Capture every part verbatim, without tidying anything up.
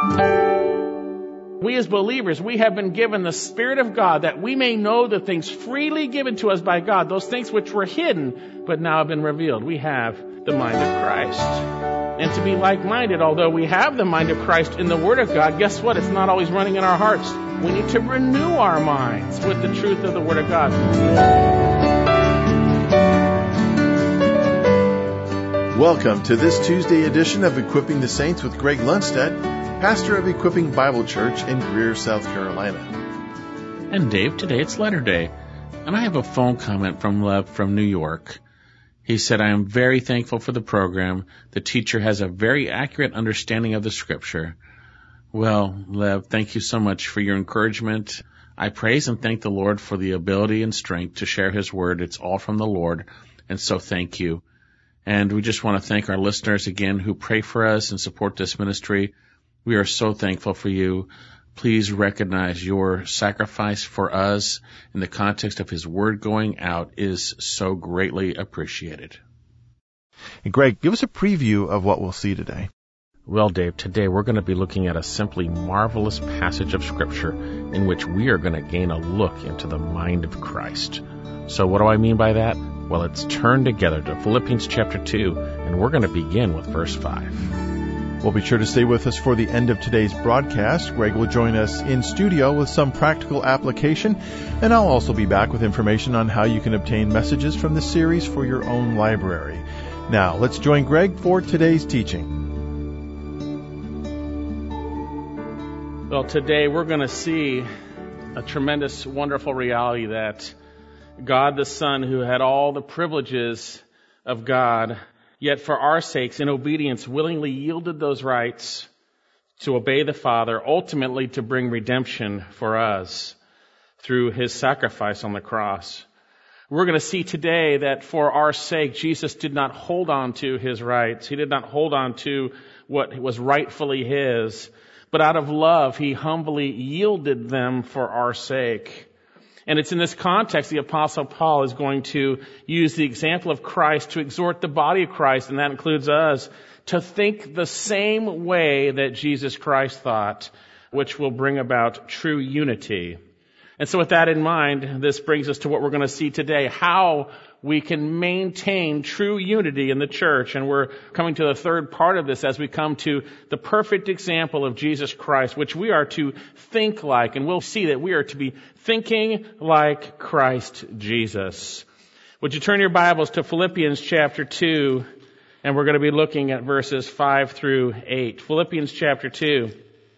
We as believers, we have been given the Spirit of God that we may know the things freely given to us by God, those things which were hidden but now have been revealed. We have the mind of Christ. And to be like-minded, although we have the mind of Christ in the Word of God, guess what? It's not always running in our hearts. We need to renew our minds with the truth of the Word of God. Welcome to this Tuesday edition of Equipping the Saints with Greg Lundstedt, pastor of Equipping Bible Church in Greer, South Carolina. And Dave, today it's Letter Day, and I have a phone comment from Lev from New York. He said, I am very thankful for the program. The teacher has a very accurate understanding of the Scripture. Well, Lev, thank you so much for your encouragement. I praise and thank the Lord for the ability and strength to share His Word. It's all from the Lord, and so thank you. And we just want to thank our listeners again who pray for us and support this ministry. We are so thankful for you. Please recognize your sacrifice for us in the context of His Word going out is so greatly appreciated. And Greg, give us a preview of what we'll see today. Well, Dave, today we're going to be looking at a simply marvelous passage of Scripture in which we are going to gain a look into the mind of Christ. So what do I mean by that? Well, let's turn together to Philippians chapter two, and we're going to begin with verse five. Well, be sure to stay with us for the end of today's broadcast. Greg will join us in studio with some practical application, and I'll also be back with information on how you can obtain messages from the series for your own library. Now, let's join Greg for today's teaching. Well, today we're going to see a tremendous, wonderful reality that God the Son, who had all the privileges of God, yet for our sakes, in obedience, willingly yielded those rights to obey the Father, ultimately to bring redemption for us through His sacrifice on the cross. We're going to see today that for our sake, Jesus did not hold on to His rights. He did not hold on to what was rightfully His, but out of love, He humbly yielded them for our sake. And it's in this context the Apostle Paul is going to use the example of Christ to exhort the body of Christ, and that includes us, to think the same way that Jesus Christ thought, which will bring about true unity. And so with that in mind, this brings us to what we're going to see today, how we can maintain true unity in the church. And we're coming to the third part of this as we come to the perfect example of Jesus Christ, which we are to think like. And we'll see that we are to be thinking like Christ Jesus. Would you turn your Bibles to Philippians chapter two, and we're going to be looking at verses five through eight. Philippians chapter two.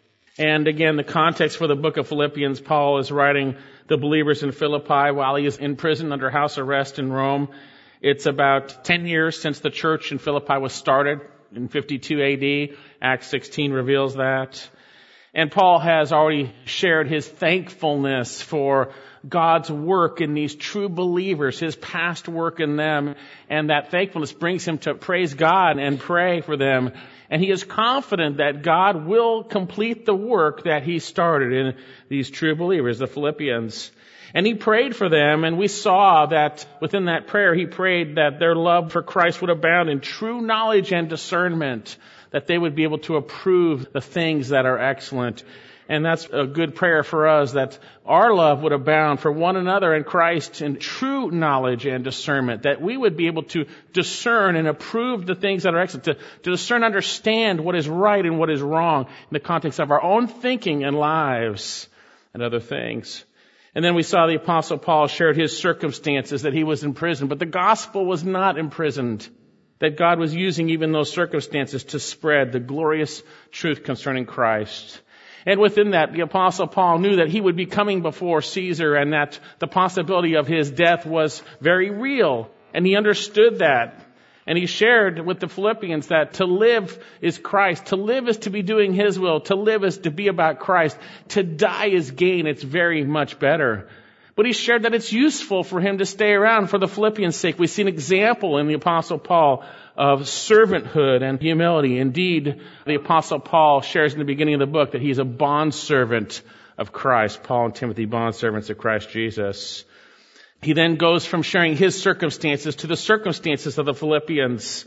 And again, the context for the book of Philippians, Paul is writing the believers in Philippi while he is in prison under house arrest in Rome. It's about ten years since the church in Philippi was started in fifty-two A D. Acts sixteen reveals that. And Paul has already shared his thankfulness for God's work in these true believers, His past work in them, and that thankfulness brings him to praise God and pray for them. And he is confident that God will complete the work that He started in these true believers, the Philippians. And he prayed for them, and we saw that within that prayer, he prayed that their love for Christ would abound in true knowledge and discernment, that they would be able to approve the things that are excellent. And that's a good prayer for us, that our love would abound for one another in Christ in true knowledge and discernment, that we would be able to discern and approve the things that are excellent, to, to discern, understand what is right and what is wrong in the context of our own thinking and lives and other things. And then we saw the Apostle Paul shared his circumstances, that he was in prison, but the gospel was not imprisoned, that God was using even those circumstances to spread the glorious truth concerning Christ. And within that, the Apostle Paul knew that he would be coming before Caesar and that the possibility of his death was very real. And he understood that. And he shared with the Philippians that to live is Christ. To live is to be doing His will. To live is to be about Christ. To die is gain. It's very much better. But he shared that it's useful for him to stay around for the Philippians' sake. We see an example in the Apostle Paul of servanthood and humility. Indeed, the Apostle Paul shares in the beginning of the book that he's a bondservant of Christ. Paul and Timothy, bondservants of Christ Jesus. He then goes from sharing his circumstances to the circumstances of the Philippians.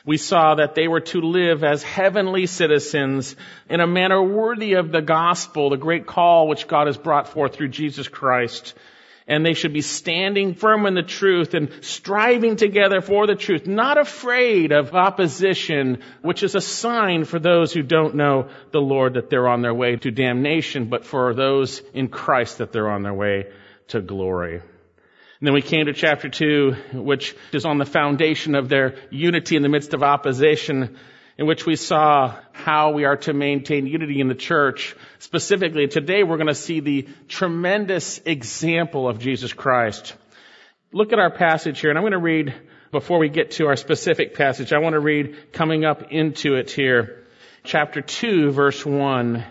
We saw that they were to live as heavenly citizens in a manner worthy of the gospel, the great call which God has brought forth through Jesus Christ. And they should be standing firm in the truth and striving together for the truth, not afraid of opposition, which is a sign for those who don't know the Lord that they're on their way to damnation, but for those in Christ that they're on their way to glory. And then we came to chapter two, which is on the foundation of their unity in the midst of opposition, in which we saw how we are to maintain unity in the church. Specifically, today we're going to see the tremendous example of Jesus Christ. Look at our passage here, and I'm going to read, before we get to our specific passage, I want to read coming up into it here, chapter two, verse one.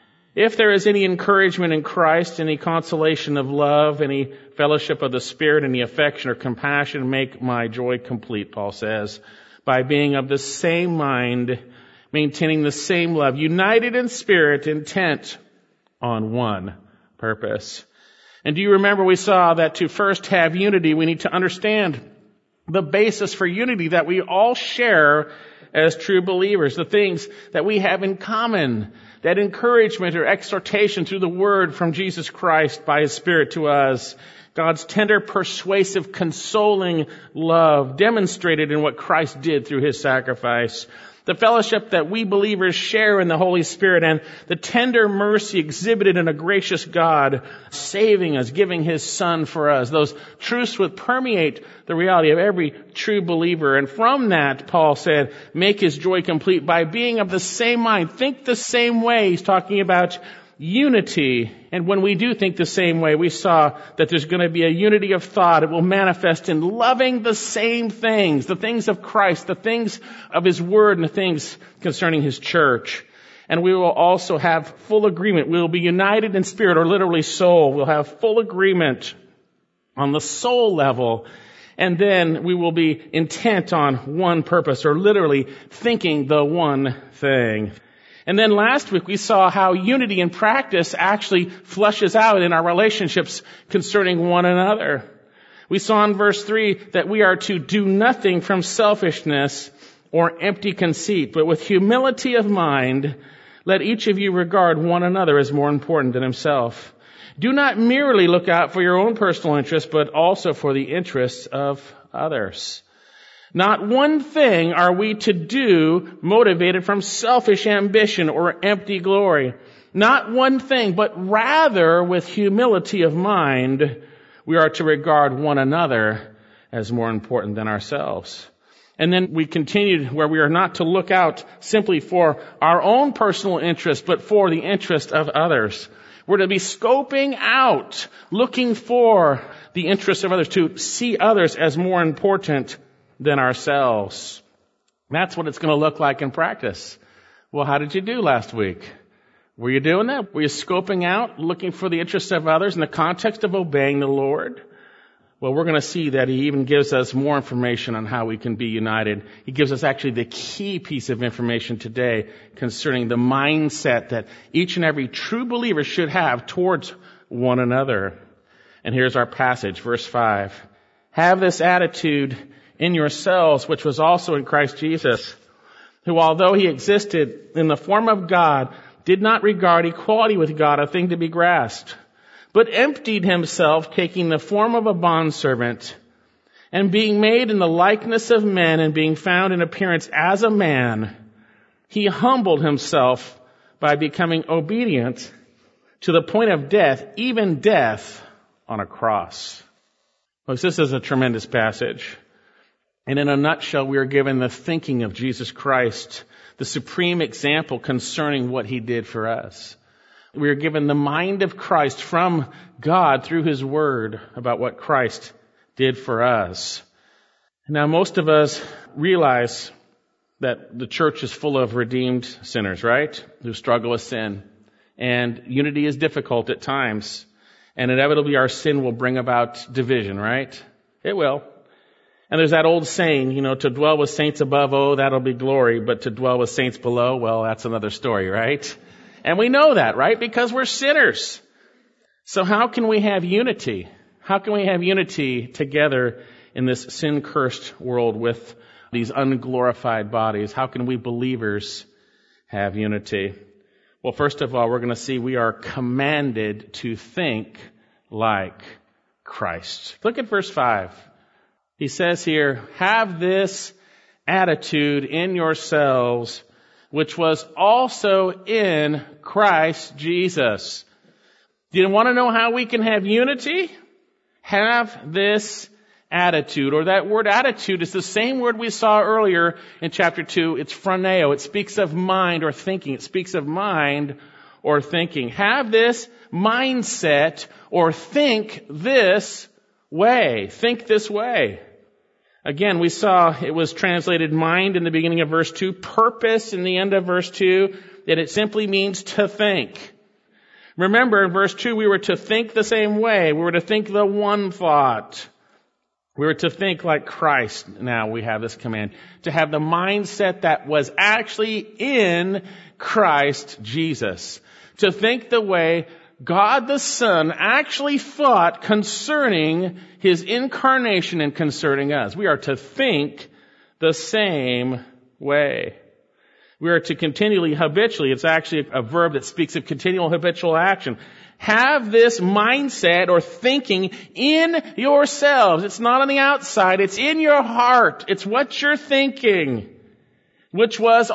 If there is any encouragement in Christ, any consolation of love, any fellowship of the Spirit, any affection or compassion, make my joy complete, Paul says, by being of the same mind, maintaining the same love, united in spirit, intent on one purpose. And do you remember we saw that to first have unity, we need to understand the basis for unity that we all share as true believers, the things that we have in common, that encouragement or exhortation through the word from Jesus Christ by His Spirit to us, God's tender, persuasive, consoling love demonstrated in what Christ did through His sacrifice, the fellowship that we believers share in the Holy Spirit, and the tender mercy exhibited in a gracious God saving us, giving His Son for us. Those truths would permeate the reality of every true believer. And from that, Paul said, make his joy complete by being of the same mind. Think the same way. He's talking about unity. And when we do think the same way, we saw that there's going to be a unity of thought. It will manifest in loving the same things, the things of Christ, the things of His Word, and the things concerning His church. And we will also have full agreement. We will be united in spirit, or literally soul. We'll have full agreement on the soul level. And then we will be intent on one purpose, or literally thinking the one thing. And then last week we saw how unity in practice actually flushes out in our relationships concerning one another. We saw in verse three that we are to do nothing from selfishness or empty conceit, but with humility of mind, let each of you regard one another as more important than himself. Do not merely look out for your own personal interests, but also for the interests of others. Not one thing are we to do motivated from selfish ambition or empty glory. Not one thing, but rather with humility of mind, we are to regard one another as more important than ourselves. And then we continued where we are not to look out simply for our own personal interest, but for the interest of others. We're to be scoping out, looking for the interests of others, to see others as more important than ourselves. That's what it's going to look like in practice. Well, how did you do last week? Were you doing that? Were you scoping out, looking for the interests of others in the context of obeying the Lord? Well, we're going to see that He even gives us more information on how we can be united. He gives us actually the key piece of information today concerning the mindset that each and every true believer should have towards one another. And here's our passage, verse five. Have this attitude in yourselves, which was also in Christ Jesus, who, although He existed in the form of God, did not regard equality with God a thing to be grasped, but emptied Himself, taking the form of a bondservant, and being made in the likeness of men, and being found in appearance as a man, He humbled Himself by becoming obedient to the point of death, even death on a cross. Folks, this is a tremendous passage. And in a nutshell, we are given the thinking of Jesus Christ, the supreme example concerning what He did for us. We are given the mind of Christ from God through His Word about what Christ did for us. Now, most of us realize that the church is full of redeemed sinners, right? Who struggle with sin. And unity is difficult at times. And inevitably our sin will bring about division, right? It will. And there's that old saying, you know, to dwell with saints above, oh, that'll be glory. But to dwell with saints below, well, that's another story, right? And we know that, right? Because we're sinners. So how can we have unity? How can we have unity together in this sin-cursed world with these unglorified bodies. How can we believers have unity? Well, first of all, we're going to see we are commanded to think like Christ. Look at verse five. He says here, have this attitude in yourselves, which was also in Christ Jesus. Do you want to know how we can have unity? Have this attitude, or that word attitude is the same word we saw earlier in chapter two. It's phroneo. It speaks of mind or thinking. It speaks of mind or thinking. Have this mindset or think this way. Think this way. Again, we saw it was translated mind in the beginning of verse two, purpose in the end of verse two, that it simply means to think. Remember, in verse two, we were to think the same way. We were to think the one thought. We were to think like Christ. Now we have this command to have the mindset that was actually in Christ Jesus. To think the way God the Son actually thought concerning His incarnation and concerning us. We are to think the same way. We are to continually, habitually, it's actually a verb that speaks of continual habitual action. Have this mindset or thinking in yourselves. It's not on the outside. It's in your heart. It's what you're thinking, which was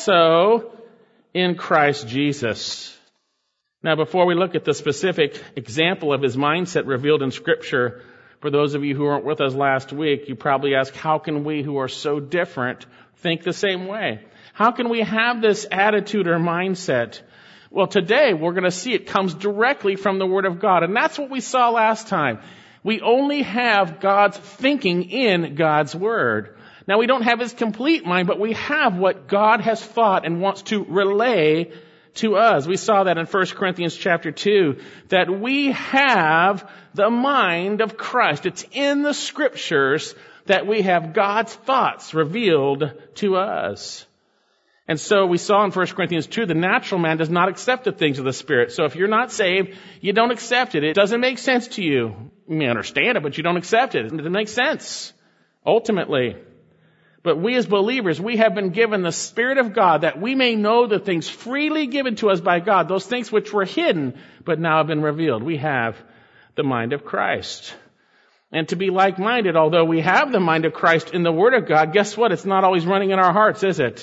also in Christ Jesus. Now, before we look at the specific example of his mindset revealed in Scripture, for those of you who weren't with us last week, you probably ask, how can we who are so different think the same way? How can we have this attitude or mindset? Well, today we're going to see it comes directly from the Word of God. And that's what we saw last time. We only have God's thinking in God's Word. Now, we don't have His complete mind, but we have what God has thought and wants to relay to us. We saw that in First Corinthians chapter two, that we have the mind of Christ. It's in the Scriptures that we have God's thoughts revealed to us. And so we saw in First Corinthians two, the natural man does not accept the things of the Spirit. So if you're not saved, you don't accept it. It doesn't make sense to you. You may understand it, but you don't accept it. It doesn't make sense, ultimately. But we as believers, we have been given the Spirit of God that we may know the things freely given to us by God, those things which were hidden but now have been revealed. We have the mind of Christ. And to be like-minded, although we have the mind of Christ in the Word of God, guess what? It's not always running in our hearts, is it?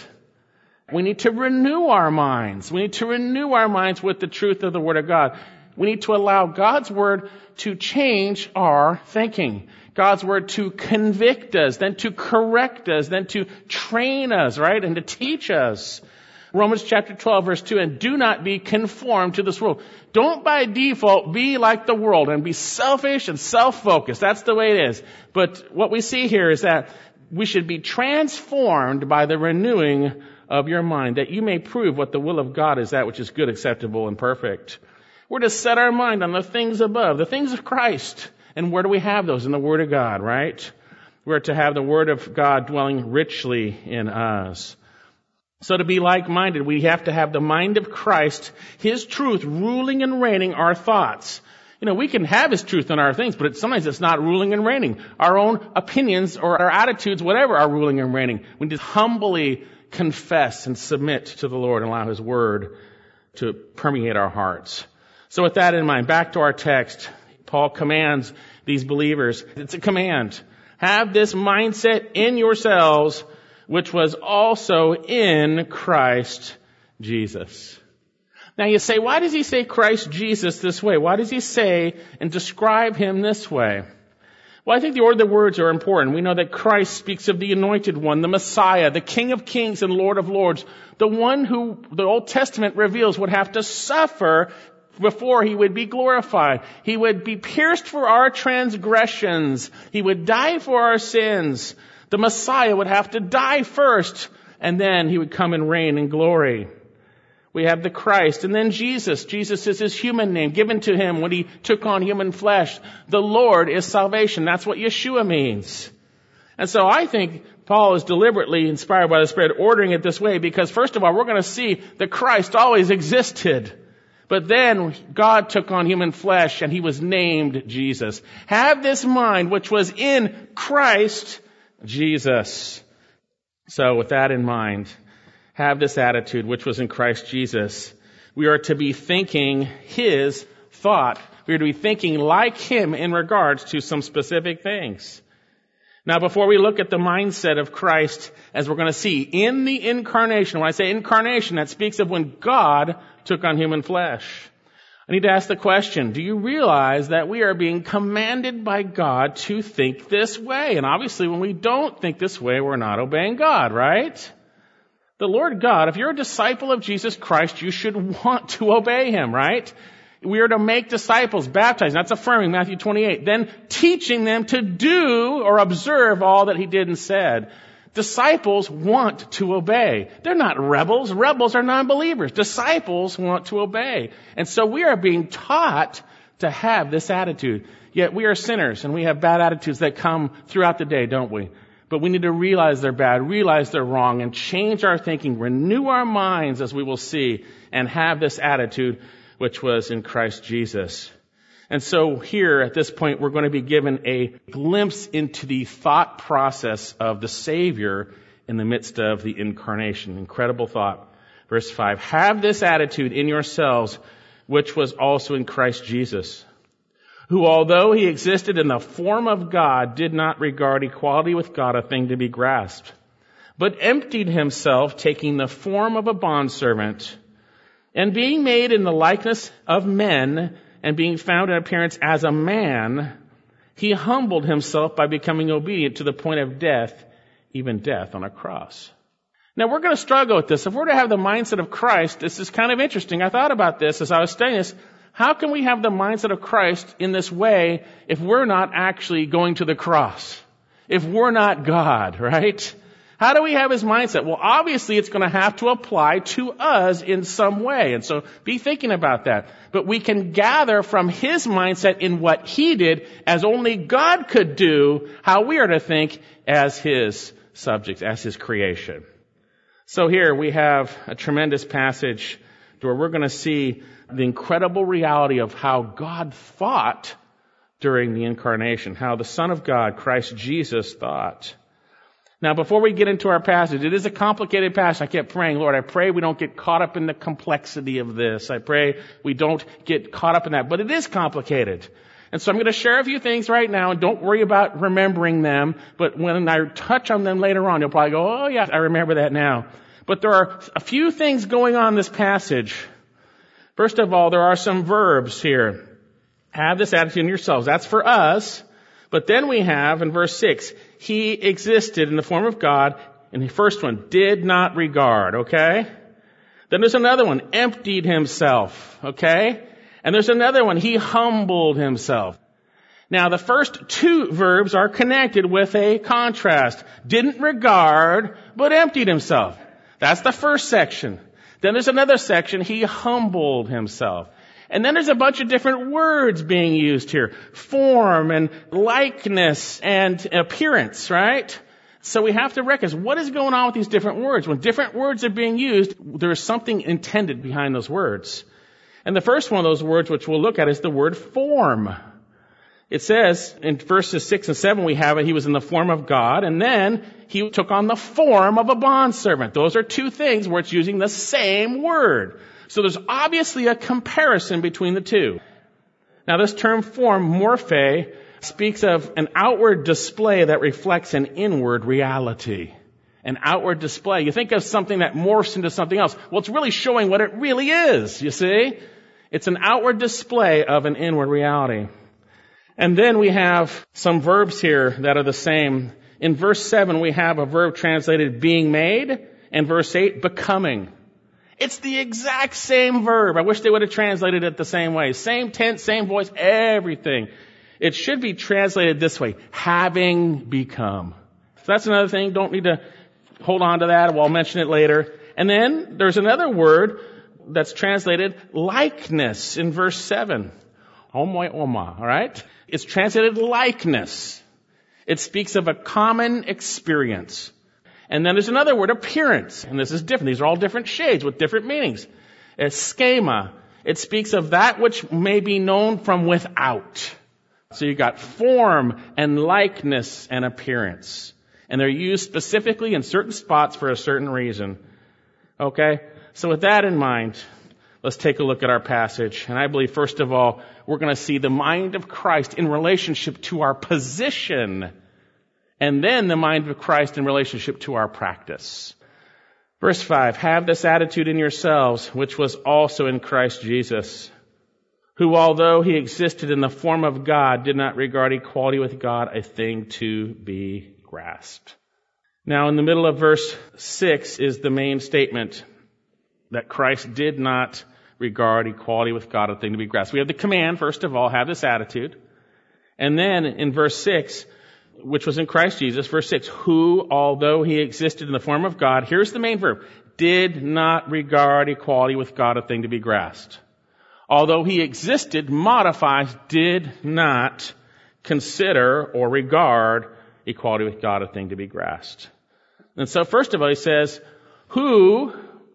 We need to renew our minds. We need to renew our minds with the truth of the Word of God. We need to allow God's Word to change our thinking. God's Word to convict us, then to correct us, then to train us, right? And to teach us. Romans chapter twelve, verse two, and do not be conformed to this world. Don't by default be like the world and be selfish and self-focused. That's the way it is. But what we see here is that we should be transformed by the renewing of your mind, that you may prove what the will of God is, that which is good, acceptable, and perfect. We're to set our mind on the things above, the things of Christ. And where do we have those? In the Word of God, right? We're to have the Word of God dwelling richly in us. So to be like-minded, we have to have the mind of Christ, His truth ruling and reigning our thoughts. You know, we can have His truth in our things, but it, sometimes it's not ruling and reigning. Our own opinions or our attitudes, whatever, are ruling and reigning. We need to humbly confess and submit to the Lord and allow His Word to permeate our hearts. So with that in mind, back to our text, Paul commands these believers. It's a command. Have this mindset in yourselves, which was also in Christ Jesus. Now you say, why does he say Christ Jesus this way? Why does he say and describe Him this way? Well, I think the order of the words are important. We know that Christ speaks of the Anointed One, the Messiah, the King of Kings and Lord of Lords, the one who the Old Testament reveals would have to suffer before He would be glorified. He would be pierced for our transgressions. He would die for our sins. The Messiah would have to die first, and then He would come and reign in glory. We have the Christ, and then Jesus. Jesus is His human name given to Him when He took on human flesh. The Lord is salvation. That's what Yeshua means. And so I think Paul is deliberately inspired by the Spirit ordering it this way because, first of all, we're going to see that Christ always existed. But then God took on human flesh and He was named Jesus. Have this mind which was in Christ Jesus. So with that in mind, have this attitude which was in Christ Jesus. We are to be thinking His thought. We are to be thinking like Him in regards to some specific things. Now, before we look at the mindset of Christ, as we're going to see, in the incarnation, when I say incarnation, that speaks of when God took on human flesh. I need to ask the question, do you realize that we are being commanded by God to think this way? And obviously, when we don't think this way, we're not obeying God, right? The Lord God, if you're a disciple of Jesus Christ, you should want to obey Him, right? We are to make disciples, baptize. That's affirming Matthew twenty-eight. Then teaching them to do or observe all that He did and said. Disciples want to obey. They're not rebels. Rebels are non-believers. Disciples want to obey. And so we are being taught to have this attitude. Yet we are sinners and we have bad attitudes that come throughout the day, don't we? But we need to realize they're bad, realize they're wrong, and change our thinking, renew our minds, as we will see, and have this attitude which was in Christ Jesus. And so here, at this point, we're going to be given a glimpse into the thought process of the Savior in the midst of the incarnation. Incredible thought. Verse five, have this attitude in yourselves, which was also in Christ Jesus, who, although He existed in the form of God, did not regard equality with God a thing to be grasped, but emptied Himself, taking the form of a bondservant, and being made in the likeness of men, and being found in appearance as a man, He humbled Himself by becoming obedient to the point of death, even death on a cross. Now, we're going to struggle with this. If we're to have the mindset of Christ, this is kind of interesting. I thought about this as I was studying this. How can we have the mindset of Christ in this way if we're not actually going to the cross? If we're not God, right? How do we have His mindset? Well, obviously it's going to have to apply to us in some way. And so be thinking about that. But we can gather from His mindset in what He did, as only God could do, how we are to think as His subjects, as His creation. So here we have a tremendous passage where we're going to see the incredible reality of how God thought during the incarnation, how the Son of God, Christ Jesus, thought. Now, before we get into our passage, it is a complicated passage. I kept praying, Lord, I pray we don't get caught up in the complexity of this. I pray we don't get caught up in that. But it is complicated. And so I'm going to share a few things right now, and don't worry about remembering them. But when I touch on them later on, you'll probably go, oh, yeah, I remember that now. But there are a few things going on in this passage. First of all, there are some verbs here. Have this attitude in yourselves. That's for us. But then we have, in verse six, He existed in the form of God. And the first one, did not regard, okay? Then there's another one, emptied Himself, okay? And there's another one, He humbled Himself. Now, the first two verbs are connected with a contrast. Didn't regard, but emptied Himself. That's the first section. Then there's another section, He humbled Himself. And then there's a bunch of different words being used here. Form and likeness and appearance, right? So we have to recognize what is going on with these different words. When different words are being used, there is something intended behind those words. And the first one of those words, which we'll look at, is the word form. It says in verses six and seven, we have it, He was in the form of God, and then He took on the form of a bondservant. Those are two things where it's using the same word. So there's obviously a comparison between the two. Now, this term form, morphe, speaks of an outward display that reflects an inward reality. An outward display. You think of something that morphs into something else. Well, it's really showing what it really is, you see? It's an outward display of an inward reality. And then we have some verbs here that are the same. In verse seven, we have a verb translated being made, and verse eight, becoming. It's the exact same verb. I wish they would have translated it the same way. Same tense, same voice, everything. It should be translated this way, having become. So that's another thing. Don't need to hold on to that. We'll mention it later. And then there's another word that's translated likeness in verse seven. Homoi oma, all right? It's translated likeness. It speaks of a common experience. And then there's another word, appearance. And this is different. These are all different shades with different meanings. It's schema. It speaks of that which may be known from without. So you've got form and likeness and appearance. And they're used specifically in certain spots for a certain reason. Okay? So with that in mind, let's take a look at our passage. And I believe, first of all, we're going to see the mind of Christ in relationship to our position, and then the mind of Christ in relationship to our practice. Verse five, have this attitude in yourselves, which was also in Christ Jesus, who, although he existed in the form of God, did not regard equality with God a thing to be grasped. Now, in the middle of verse six is the main statement that Christ did not regard equality with God a thing to be grasped. We have the command, first of all, have this attitude. And then in verse six, which was in Christ Jesus, verse six, who, although he existed in the form of God, here's the main verb, did not regard equality with God a thing to be grasped. Although he existed, modifies, did not consider or regard equality with God a thing to be grasped. And so first of all, he says, who,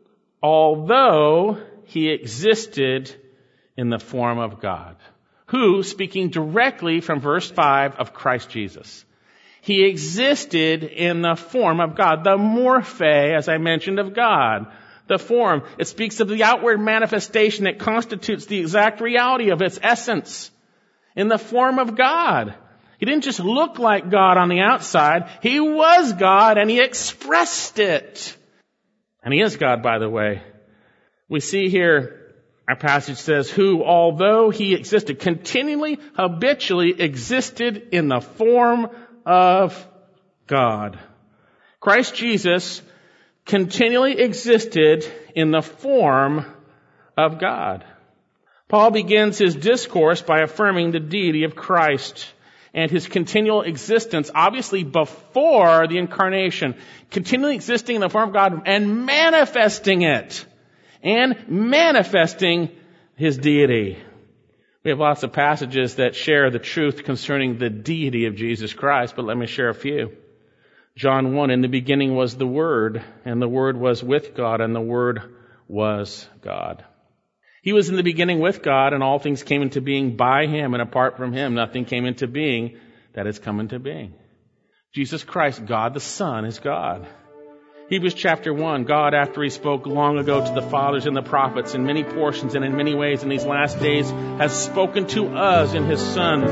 although he existed in the form of God. Who, speaking directly from verse five of Christ Jesus. He existed in the form of God, the morphe, as I mentioned, of God. The form, it speaks of the outward manifestation that constitutes the exact reality of its essence. In the form of God. He didn't just look like God on the outside. He was God and he expressed it. And he is God, by the way. We see here, our passage says, who, although he existed, continually, habitually existed in the form of God. Christ Jesus continually existed in the form of God. Paul begins his discourse by affirming the deity of Christ and his continual existence, obviously before the incarnation, continually existing in the form of God and manifesting it, and manifesting his deity. We have lots of passages that share the truth concerning the deity of Jesus Christ, but let me share a few. John one, in the beginning was the Word, and the Word was with God, and the Word was God. He was in the beginning with God, and all things came into being by him, and apart from him, nothing came into being that has come into being. Jesus Christ, God the Son, is God. Hebrews chapter one, God, after he spoke long ago to the fathers and the prophets in many portions and in many ways in these last days, has spoken to us in his Son.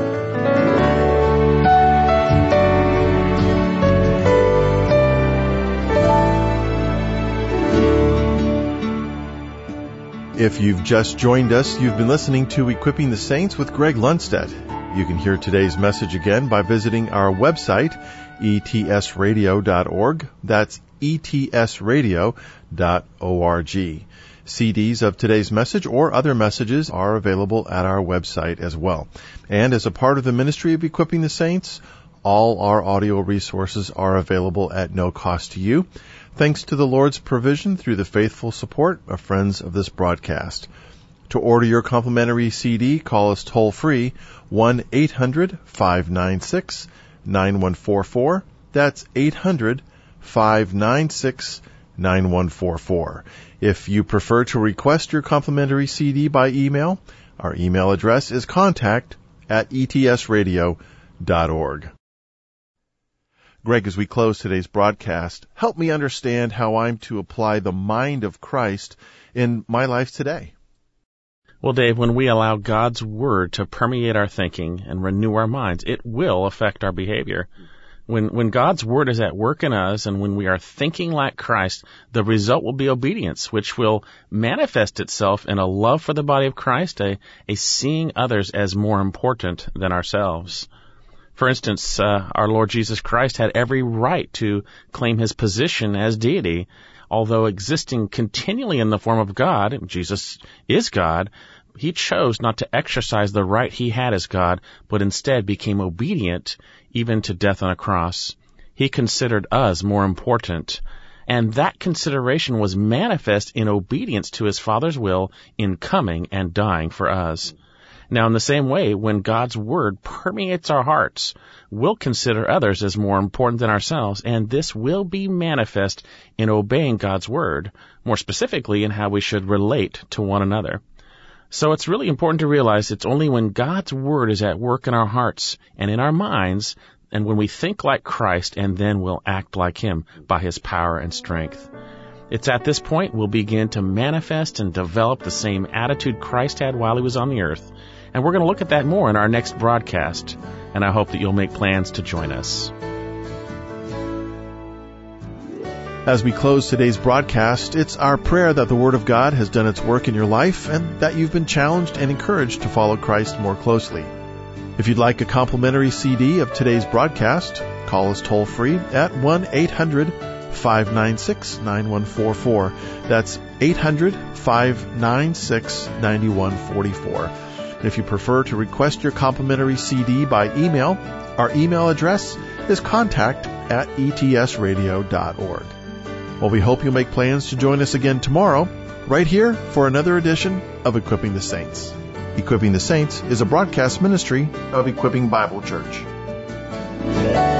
If you've just joined us, you've been listening to Equipping the Saints with Greg Lundstedt. You can hear today's message again by visiting our website, e t s radio dot org. That's e t s radio dot org. C Ds of today's message or other messages are available at our website as well. And as a part of the ministry of Equipping the Saints, all our audio resources are available at no cost to you, thanks to the Lord's provision through the faithful support of friends of this broadcast. To order your complimentary C D, call us toll-free, one eight hundred five nine six nine one four four. That's eight hundred five nine six nine one four four. If you prefer to request your complimentary C D by email, our email address is contact at e t s radio dot org. Greg, as we close today's broadcast, help me understand how I'm to apply the mind of Christ in my life today. Well, Dave, when we allow God's Word to permeate our thinking and renew our minds, it will affect our behavior. When when God's Word is at work in us and when we are thinking like Christ, the result will be obedience, which will manifest itself in a love for the body of Christ, a, a seeing others as more important than ourselves. For instance, uh, our Lord Jesus Christ had every right to claim his position as deity. Although existing continually in the form of God, Jesus is God, he chose not to exercise the right he had as God, but instead became obedient even to death on a cross. He considered us more important, and that consideration was manifest in obedience to his Father's will in coming and dying for us. Now, in the same way, when God's Word permeates our hearts, we'll consider others as more important than ourselves, and this will be manifest in obeying God's Word, more specifically in how we should relate to one another. So it's really important to realize it's only when God's Word is at work in our hearts and in our minds and when we think like Christ, and then we'll act like Him by His power and strength. It's at this point we'll begin to manifest and develop the same attitude Christ had while He was on the earth. And we're going to look at that more in our next broadcast. And I hope that you'll make plans to join us. As we close today's broadcast, it's our prayer that the Word of God has done its work in your life and that you've been challenged and encouraged to follow Christ more closely. If you'd like a complimentary C D of today's broadcast, call us toll-free at one eight hundred five nine six nine one four four. That's eight hundred five nine six nine one four four. If you prefer to request your complimentary C D by email, our email address is contact at e t s radio dot org. Well, we hope you'll make plans to join us again tomorrow, right here for another edition of Equipping the Saints. Equipping the Saints is a broadcast ministry of Equipping Bible Church.